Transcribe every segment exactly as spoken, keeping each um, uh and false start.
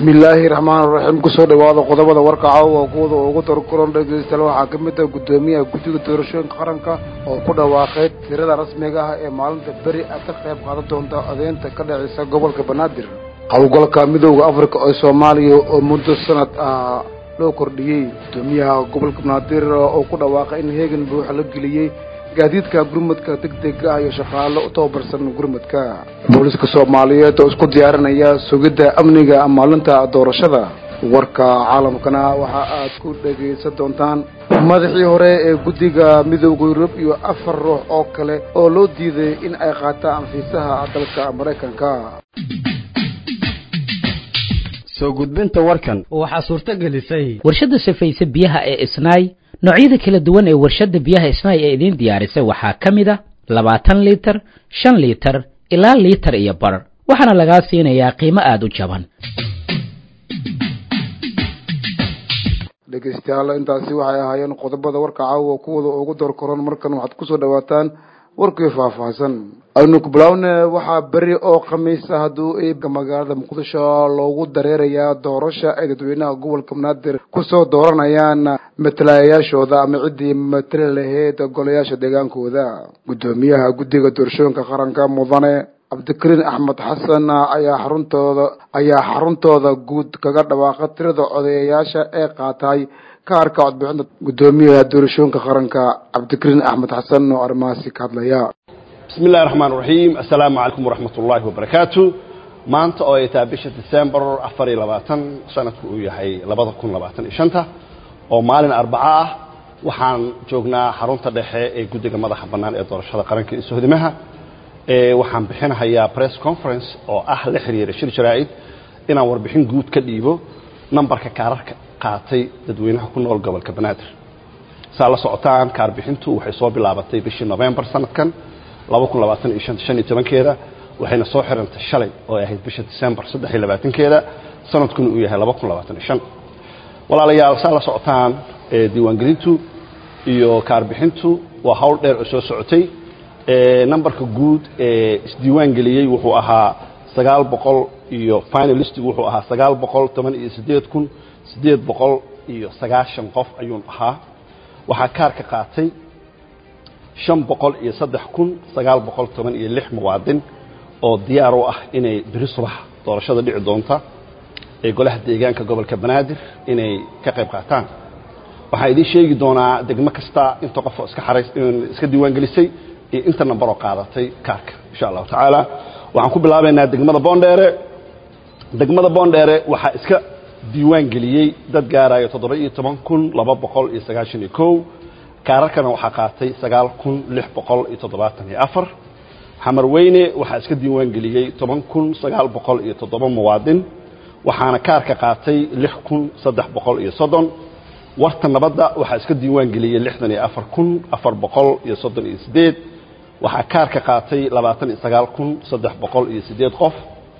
bismillaahi raxmaani raxiim kusoo dhawaada qodobada warka caawa kuwada ugu darkulan dhegeystayaal waxaa ka mid ah guddoomiyaha guddiga doorashooyinka qaranka oo ku dhawaaqay tirada rasmiga ah ee maalinta beri ah ka qayb qaadan doonta odeynta ka dhaceysa gobolka banaadir howlgalka midowda afrika ee soomaaliya oo muddo sanad ah loo kordhiyey guddoomiyaha gobolka banaadir oo ku dhawaaqay in heegan buuxa la geliyey gaadiidka gurmadka degdega ah iyo shaqaale u tababarsan gurmadka booliska soomaaliyeed oo isku diyaarinaya sugidda amniga maalinta doorashada warka caalamkana waxa aad ku dhageysan doontaan madaxii hore ee guddiga midowga Yurub iyo afar ruux oo kale oo loo diiday in ay qaataan fiisaha dalka Mareykanka soo gudbinta warkan waxa suurta gelisay warshada sifaysa biyaha ee Isnaay noocyada kala duwan ee warshada biyaha Isnaay ee idin diyaarisay waxaa kamid ah labaatan litir shan litir ilaa litir iyo bar waxaana laga siinayaa qiimo aad u jaban dhegeystayaal intaasi waxay ahaayeen qodobada warka caawa kuwada ugu door koran markan waxaad ku soo dhawaataan warkii faahfaahsan aynu ku bilowne waxaa beri oo khamiis ah hadduu eebka magaalada muqdisho loogu dareerayaa doorasha ay dadweynaha gobolka banaadir kusoo dooranayaan matalayaashooda ama ciddii matali lahayd golayaasha deegaankooda guddoomiyaha guddiga doorashooyinka qaranka mudane cabdikariin axmed xasan ayaa xaruntooda ayaa xaruntooda guud kaga dhawaaqay tirada odayaasha ee qaatay kaarka codbixinta guddoomiyaha doorashooyinka qaranka cabdikariin axmed xasan oo arrimahaasi ka hadlaya بسم الله الرحمن الرحيم السلام عليكم ورحمة الله وبركاته maanta oo ay tahay bisha December afar iyo labaatan sanadku uu yahay laba kun iyo labaatan iyo shan oo maalin arbaca ah waxaan joognaa xarunta dhexe ee guddiga madaxa bannaan ee doorashada qaranka ee Sohdimaha ee waxaan bixinayaa press conference oo ah la xiriira shir jaraa'id inaan warbixin guud ka dhiibo nambarka kaararka qaatay dadweynaha ku nool gobolka Banaadir saa la socotaan kaar bixintu waxay soo bilaabatay bishii November sanadkan laba kun iyo labaatan iyo shan iyo tobankeeda waxayna soo xirantay shalay oo ay ahayd bisha December saddex iyo labaatankeeda sanadkuna uu yahay laba kun iyo labaatan iyo shan walaalayaal saa la socotaan ee diiwaangelintu iyo kaar bixintu waa hawl dheer oo soo socotay ee nambarka guud ee isdiiwaan geliyay wuxuu ahaa sagaal boqol iyo finalistigu wuxuu ahaa sagaal boqol toban iyo siddeed kun siddeed boqol iyo sagaashan qof ayuu ahaa waxa kaarka qaatay shan boqol iyo saddex kun sagaal boqol toban iyo lix muwaadin oo diyaar u ah inay biri subax doorashada dhici doonta ee golaha deegaanka gobolka Banaadir inay ka qayb qaataan waxa idin sheegi doonaa degmo kasta inta qof iska xareys iska diiwaan gelisay iyo inta nambar oo qaadatay kaarka insha Allah taala waxaan ku bilaabaynaa degmada Boondheere degmada Boondheere waxa iska diiwaan geliyay dad gaaraya toddoba iyo toban kun laba boqol iyo sagaashan iyo kow kaararkana waxaa qaatay sagaal kun lix boqol iyo toddobaatan iyo afar xamar weyne waxaa iska diiwaan geliyay toban kun sagaal boqol iyo toddoba muwaadin waxaana kaarka qaatay lix kun saddex boqol iyo soddon warta nabadda waxaa iska diiwaan geliyay lixdan iyo afar kun afar boqol iyo soddon iyo siddeed waxaa kaarka qaatay labaatan iyo sagaal kun saddex boqol iyo siddeed qof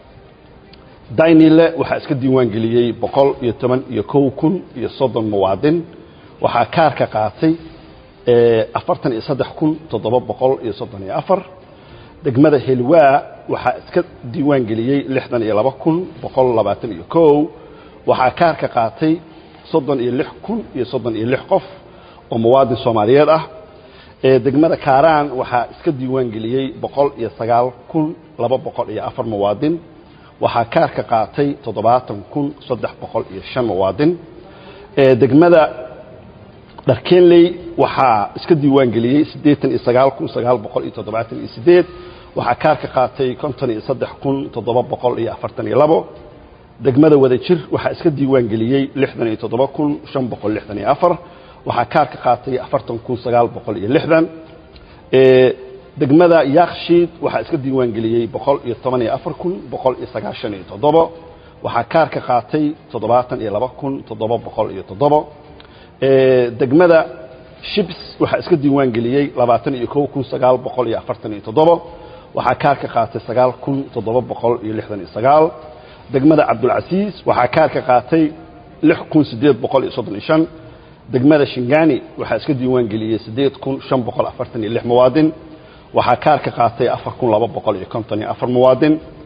daynile waxaa iska diiwaan geliyay boqol iyo toban iyo kow kun iyo soddon muwaadin waxaa kaarka qaatay afartan iyo saddex kun toddoba boqol iyo soddon iyo afar degmada Helwaa waxaa iska diiwaan geliyay lixdan iyo laba kun boqol labaatan iyo kow waxaa kaarka qaatay soddon iyo lix kun iyo soddon iyo lix qof oo muwaadin Soomaaliyeed ah ee degmada Kaaraan waxaa iska diiwaan geliyay boqol iyo sagaal kun laba boqol iyo afar muwaadin waxaa kaarka qaatay toddobaatan kun saddex boqol iyo shan muwaadin ee degmada Darkeenley waxaa iska diiwaan geliyay siddeetan iyo sagaal kun sagaal boqol iyo toddobaatan iyo siddeed waxaa kaarka qaatay konton iyo saddex kun toddoba boqol iyo afartan iyo labo degmada Wadajir waxaa iska diiwaan geliyay lixdan iyo toddoba kun shan boqol lixdan iyo afar waxaa kaarka qaatay afartan kun sagaal boqol iyo lixdan ee degmada Yaaqshiid waxaa iska diiwaan geliyay boqol iyo toban iyo afar kun boqol iyo sagaashan iyo toddoba waxaa kaarka qaatay toddobaatan iyo laba kun toddoba boqol iyo toddoba ee degmada Shibs waxaa iska diiwaan geliyay labaatan iyo kow kun sagaal boqol iyo afartan iyo toddoba waxaa kaarka qaatay sagaal kun toddoba boqol iyo lixdan iyo sagaal degmada Cabdulcasiis waxaa kaarka qaatay lix kun siddeed boqol iyo soddon iyo shan degmada Shingani waxaa iska diiwaan geliyay siddeed kun shan boqol afartan iyo lix muwaadin waxaa kaarka qaatay afar kun laba boqol iyo konton iyo afar muwaadin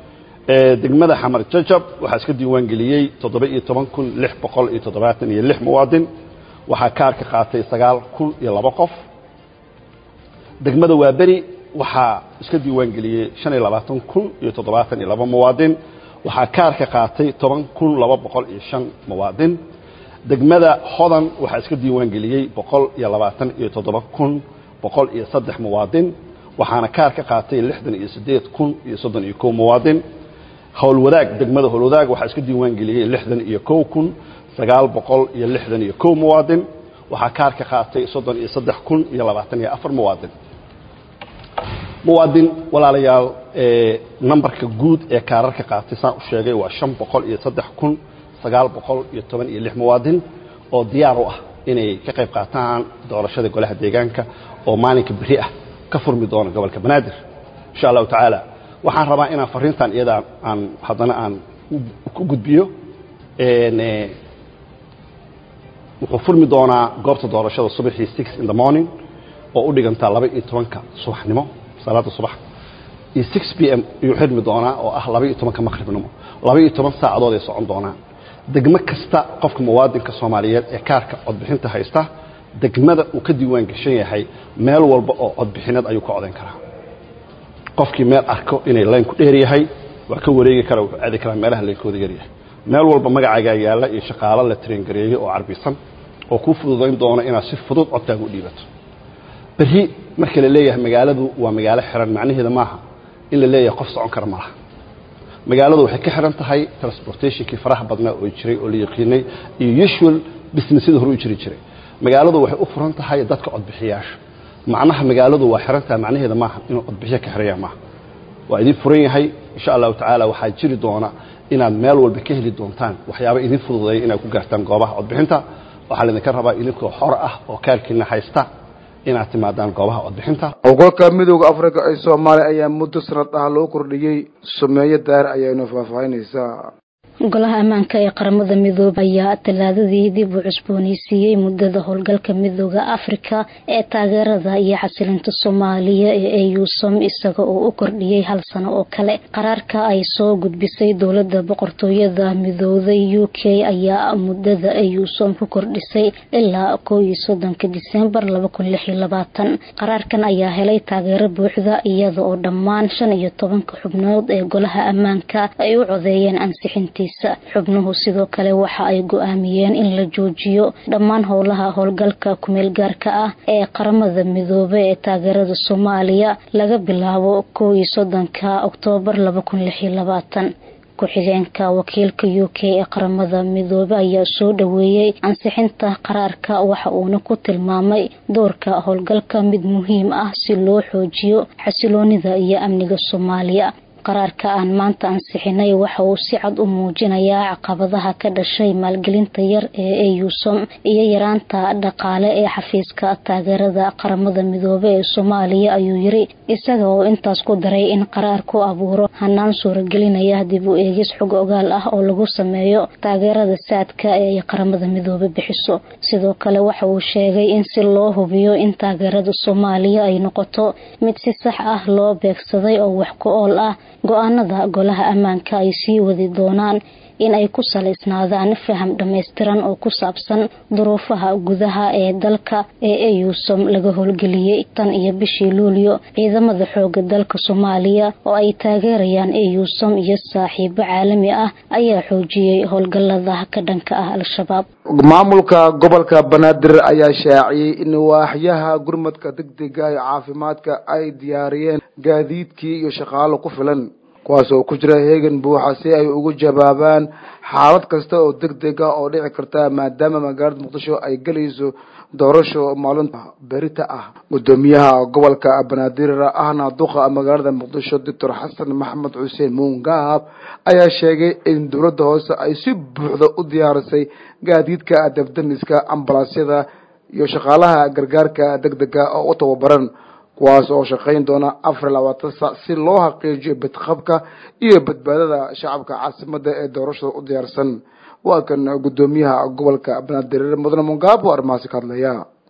degmada xamar jajab waxaa iska diiwaan geliyey toddoba iyo toban kun lix boqol iyo toddobaatan iyo lix muwaadin waxaa kaarka qaatay sagaal kun iyo laba qof degmada waaberi waxaa iska diiwaan geliyey shan iyo labaatan kun iyo toddobaatan iyo laba muwaadin waxaa kaarka qaatay toban kun laba boqol iyo shan muwaadin degmada hodan waxaa iska diiwaan geliyey boqol iyo labaatan iyo toddoba kun boqol iyo saddex muwaadin waxaana kaarka qaatay lixdan iyo siddeed kun iyo soddon iyo kow muwaadin howlwadaag degmada howlwadaag waxaa iska diiwaan geliyey lixdan iyo kow kun sagaal boqol iyo lixdan iyo kow muwaadin waxaa kaarka qaatay soddon iyo saddex kun iyo labaatan iyo afar muwaadin muwaadin walaalayaal nambarka guud ee kaararka qaatay saan u sheegay waa shan boqol iyo saddex kun sagaal boqol iyo toban iyo lix muwaadin oo diyaar u ah inay ka qayb qaataan doorashada golaha deegaanka oo maalinka beri ah ka furmi doona gobolka banaadir insha allahu tacaala waxaan rabaa inaan fariintan iyada aan haddana aan ku gudbiyo wuxuu furmi doonaa goobta doorashada subaxii six in the morning oo u dhigantaa laba iyo tobanka subaxnimo salaada subax iyo six p m ayuu xirmi doonaa oo ah laba iyo tobanka maqribnimo laba iyo toban saacadood ay socon doonaan degmo kasta qofka muwaadinka soomaaliyeed ee kaarka codbixinta haysta degmada uu ka diiwaan gashan yahay meel walba oo codbixineed ayuu ka codayn karaa qofkii meel arko inay layn ku dheer yahay waa ka wareegi kara wuxuu aadi karaa meelaha laynkooda yar yahay meel walba magacaagaa yaalla iyo shaqaalo la traingareeyo oo carbisan oo kuu fududayn doona inaad si fudud codkaaga u dhiibato berri marka la leeyahay magaaladu waa magaalo xiran macnaheeda maaha in la leeyahay qof socon kara malaha magaaladu waxay ka xiran tahay transportationkii faraha badnaa oo jiray oo la yaqiinay iyo usual businessyada hore u jiri jiray magaaladu waxay u furan tahay dadka codbixiyaasha macnaha magaaladu waa xiran tahay macnaheeda maaha inuu codbixiyo ka xiraya maaha waa idin furan yahay insha allahu tacaala waxaa jiri doona inaad meel walba ka heli doontaan waxyaaba idin fududeeya inaad ku gaartaan goobaha codbixinta waxaa laydinka rabaa idinkoo xor ah oo kaarkiina haysta inaad timaadaan goobaha codbixinta howlgalka midooda afrika ee soomaaliya ayaa muddo sanad ah loo kordhiyey sumeeyo daar ayaanu faahfaahinaysaa golaha ammaanka ee qaramada midoobe ayaa talaadadii dib u cusbooneysiiyey muddada howlgalka midooda afrika ee taageerada iyo xasilinta soomaaliya ee eusom isaga oo u kordhiyey hal sano oo kale qaraarka ay soo gudbisay dowlada boqortooyada midooday u k ayaa muddada eusom ku kordhisay ilaa kow iyo soddonka diseembar laba kun lix iyo labaatan qaraarkan ayaa helay taageero buuxda iyada oo dhammaan shan iyo tobanka xubnood ee golaha ammaanka ay u codeeyeen ansixintii xubnuhu sidoo kale waxa ay go'aamiyeen in la joojiyo dhammaan howlaha howlgalka kumeel gaarka ah ee qaramada midoobe ee taageerada Soomaaliya laga bilaabo kow iyo soddonka Oktoobar laba kun lix iyo labaatan ku-xigeenka wakiilka U K ee qaramada midoobe ayaa soo dhaweeyay ansixinta qaraarka waxa uuna ku tilmaamay doorka howlgalka mid muhiim ah si loo xoojiyo xasiloonida iyo amniga Soomaaliya qaraarka aan maanta ansixinay waxa uu si cad u muujinayaa caqabadaha ka dhashay maalgelinta yar ee eusom iyo yaraanta dhaqaale ee xafiiska taageerada qaramada midoobe ee Soomaaliya ayuu yiri isaga oo intaas ku daray in qaraarku abuuro hanaan suuragelinaya dib u eegis xog ogaal ah oo lagu sameeyo taageerada saadka ee qaramada midoobe bixiso sidoo kale waxa uu sheegay in si loo hubiyo in taageerada Soomaaliya ay noqoto mid si sax ah loo beegsaday oo wax ku ool ah go'aanada golaha ammaanka ay sii wadi doonaan in ay ku saleysnaadaan faham dhameystiran oo ku saabsan duruufaha gudaha ee dalka ee eusom laga howlgeliyay tan iyo bishii Luulyo ciidamada xooga dalka Soomaaliya oo ay taageerayaan eusom iyo saaxiibo caalami ah ayaa xoojiyay howlgallada ka dhanka ah al-shabaab maamulka gobolka Banaadir ayaa shaaciyay in waaxyaha gurmadka degdega ee caafimaadka ay diyaariyeen gaadiidkii iyo shaqaale ku filan kuwaas oo ku jira heegan buuxa si ay ugu jawaabaan xaalad kasta oo degdeg ah oo dhici karta maadaama magaalada Muqdisho ay galayso doorasho maalinta berita ah gudoomiyaha gobolka Banaadir ahna duqa magaalada Muqdisho Doctor Xasan Maxamed Xuseen Muungab ayaa sheegay in dowladda hoose ay si buuxda u diyaarisay gaadiidka dabdamiska ambalaasyada iyo shaqaalaha gargaarka degdega oo u tababaran kuwaas oo shaqayn doona afar iyo labaatan saac si loo xaqiijiyo badqabka iyo badbaadada shacabka caasimada ee doorashada u diyaarsan waa kan gudoomiyaha gobolka Banaadir Mudane Muungab oo armaasi ka hadlaya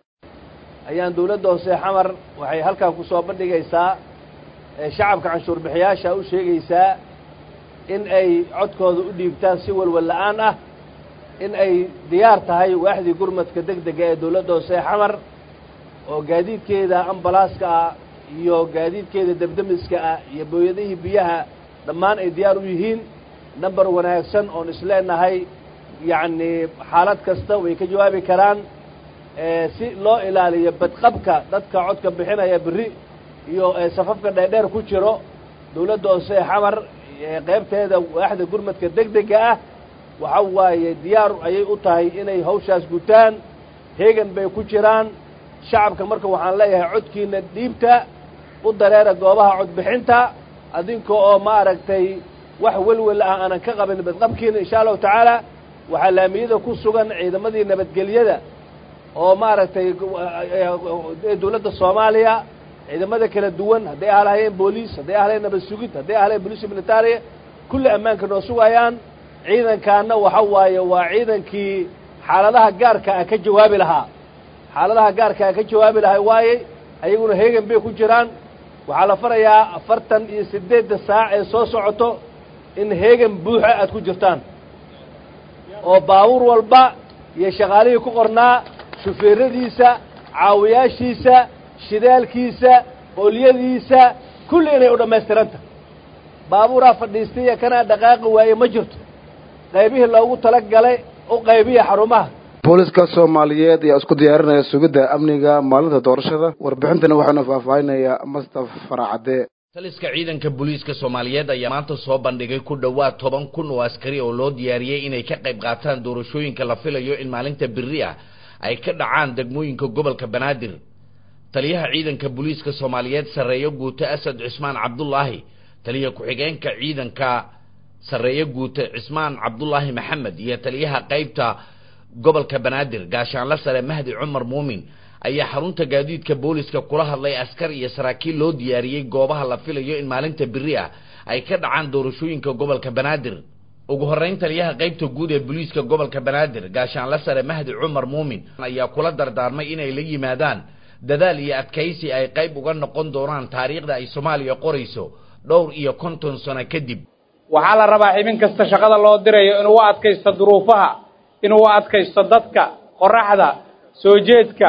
ayaan dawladda hoose xamar waxay halka ku soo bandhigaysaa shacabka canshuur bixiyaasha u sheegaysaa in ay codkooda u dhiibtaan si walwal la'aan ah in ay diyaar tahay waaxdii gurmadka degdega ee dawladda hoose xamar oo gaadiidkeeda ambalaaska ah iyo gaadiidkeeda debdemiska ah iyo booyadihii biyaha dhammaan ay diyaar u yihiin number wanaagsan oon isleenahay yacni xaalad kasta way ka jawaabi karaan si loo ilaaliyo badqabka dadka codka bixinaya berri iyo safafka dheerdheer ku jiro dawladda hoose xamar qaybteeda waaxda gurmadka degdega ah waxa waaye diyaar ayay u tahay inay hawshaas gutaan heegan bay ku jiraan shacabka marka waxaan leeyahay codkiina dhiibta u dareera goobaha codbixinta adinka oo ma aragtay wax welwel ah aanan ka qabin badqabkiina insha allahu tacaala waxaa laamiyada ku sugan ciidamadii nabadgelyada oo ma aragtay dawladda soomaaliya ciidamada kala duwan hadday ahlaayeen booliis hadday ahlaayeen nabad sugid hadday ahlaayeen booliis militariya kulli ammaanka noo sugayaan ciidankaana waxa waaye waa ciidankii xaaladaha gaarka ah ka jawaabi lahaa xaaladaha gaarka ah ka jawaabi lahaa waaye ayaguna heegan bay ku jiraan waxaa la farayaa afartan iyo siddeedda saac ee soo socoto in heegan buuxa aad ku jirtaan oo baabuur walba iyo shaqaalihii ku qornaa shufeeradiisa caawiyaashiisa shidaalkiisa ooliyadiisa kulli inay u dhammaystiranta baabuuraa fadhiistaiyo kanaa dhaqaaqi waaye ma jirto qaybihii loogu tala galay u qaybiya xarumaha booliska soomaaliyeed ayaa isku diyaarinaya sugidda amniga maalinta doorashada warbixintana waxaana faahfaahinayaa mustaf faracade taliska ciidanka booliiska soomaaliyeed ayaa maanta soo bandhigay ku dhowaad toban kun oo askari oo loo diyaariyey inay ka qayb qaataan doorashooyinka la filayo in maalinta berri ah ay ka dhacaan degmooyinka gobolka banaadir taliyaha ciidanka booliiska soomaaliyeed sarreeyo guute asad cismaan cabdullaahi taliya ku-xigeenka ciidanka sarreeyo guute cismaan cabdullaahi maxamed iyo taliyaha qaybta gobolka banaadir gaashaanla sare mahdi cumar muumin ayaa xarunta gaadiidka booliska kula hadlay askar iyo saraakiil loo diyaariyey goobaha la filayo in maalinta berri ah ay ka dhacaan doorashooyinka gobolka banaadir ugu horreyn taliyaha qaybta guud ee booliiska gobolka banaadir gaashaanla sare mahdi cumar muumin ayaa kula dardaarmay inay la yimaadaan dadaal iyo adkaysi ay qayb uga noqon doonaan taariikhda ay soomaaliya qorayso dhowr iyo konton sano kadib waxaa la rabaa xibin kasta shaqada loo dirayo inuu u adkaysto duruufaha inuu u adkaysto dadka qoraxda soo jeedka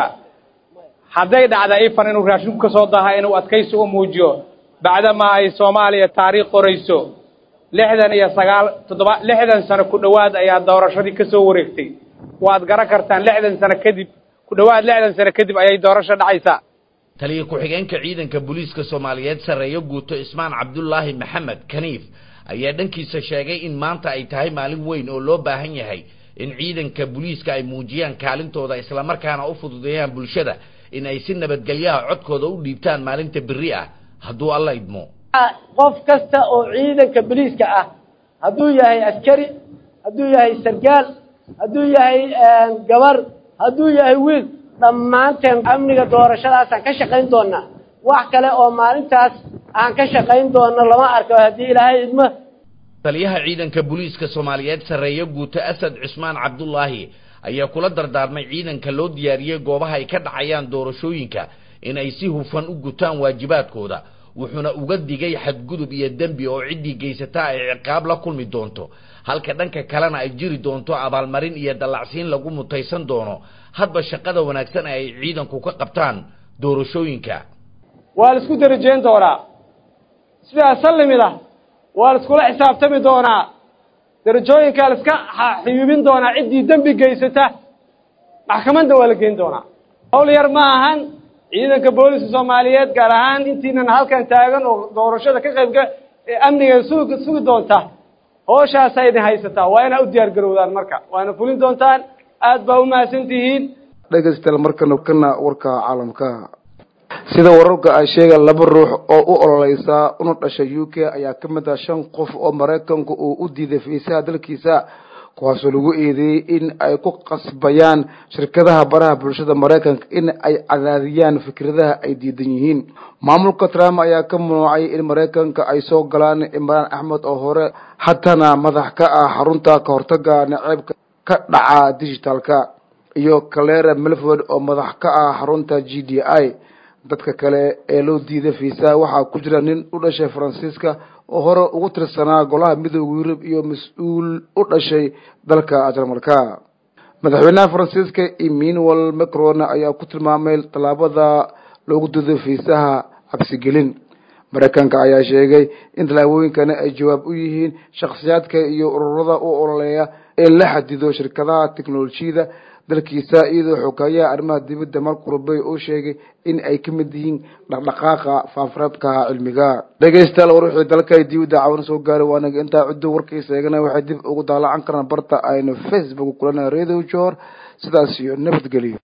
hadday dhacda ifan inuu raashinku ka soo daha inuu adkaysi u muujiyo bacdama ay soomaaliya taariikh qorayso lixdan iyo sagaal toddoba lixdan sano ku dhowaad ayaa doorashadii ka soo wareegtay waad garan kartaan lixdan sano kadib ku dhowaad lixdan sano kadib ayay doorasho dhacaysaa taliya ku-xigeenka ciidanka booliiska soomaaliyeed sarreeyo guuto ismaan cabdullaahi maxamed kaniif ayaa dhankiisa sheegay in maanta ay tahay maalin weyn oo loo baahan yahay in ciidanka booliiska ay muujiyaan kaalintooda islamarkaana u fududeeyaan bulshada in ay si nabadgelyaha codkooda u dhiibtaan maalinta berri ah hadduu alla idmo qof kasta oo ciidanka booliiska ah hadduu yahay askari hadduu yahay sargaal hadduu yahay gabar hadduu yahay wiil dhammaanteen amniga doorashadaasaan ka shaqayn doonaa wax kale oo maalintaas aan ka shaqayn doono lama arko haddii ilaahay idmo taliyaha ciidanka booliiska soomaaliyeed sarreeyo guuto asad cismaan cabdullaahi ayaa kula dardaarmay ciidanka loo diyaariyey goobaha ay ka dhacayaan doorashooyinka in ay si hufan u gutaan waajibaadkooda wuxuuna uga digay xadgudub iyo dembi oo ciddii geysataa ay ciqaab la kulmi doonto halka dhanka kalena ay jiri doonto abaalmarin iyo dallacsiin lagu mutaysan doono hadba shaqada wanaagsan ay ciidanku ka qabtaan doorashooyinka waa la isku darajeyn doonaa sidaas lamid ah waa la iskula xisaabtami doonaa darajooyinkaa la iska xiyuubin doonaa ciddii dembi geysata maxkamadda waa la geyn doonaa hawl yar ma ahan ciidanka booliska soomaaliyeed gaar ahaan intiinan halkan taagan oo doorashada ka qaybga amniga sugi sugi doonta hooshaasaa idin haysataa waa inaa u diyaar garowdaan marka waana fulin doontaan aad baa umahadsan tihiin dhegeystayaal markana kana warka caalamka sida wararka ay sheegaan laba ruux oo u ololeysa una dhashay U K ayaa ka mid ah shan qof oo Mareykanku uu u diiday fiisaha dalkiisa kuwaasoo lagu eedeeyay in ay ku qasbayaan shirkadaha baraha bulshada Mareykanka in ay cadaadiyaan fikradaha ay diidan yihiin maamulka Trump ayaa ka mamnuucay in Mareykanka ay soo galaan Imran Ahmed oo hore hatana madax ka ah xarunta ka hortagga naceebka ka dhaca digitalka iyo Claire Melford oo madax ka ah xarunta G D I dadka kale ee loo diiday fiisaha waxaa ku jira nin u dhashay faransiiska oo hore ugu tirsanaa golaha midooda yurub iyo mas-uul u dhashay dalka jarmalka. madaxweynaha faransiiska Emmanuel Macron ayaa ku tilmaamay tallaabada loogu diiday fiisaha cabsigelin. Mareykanka ayaa sheegay in tallaabooyinkani ay jawaab u yihiin shakhsiyaadka iyo ururada u ololeeya in la xadido shirkadaha tiknoolajiyada dalkiisa, iyadoo xogayaha arrimaha dibadda Marco Rubio uu sheegay in ay ka mid yihiin dhaqdhaqaaqa faafareebka cilmiga. dhegeystayaal wixii dalka dibadda caawin soo gaaray waa naga intaa ciddo warkiisa eegana waxay dib ugu daalacan karaan barta aynu Facebook kulana Radio Joor. sidaas iyo nabadgelyo.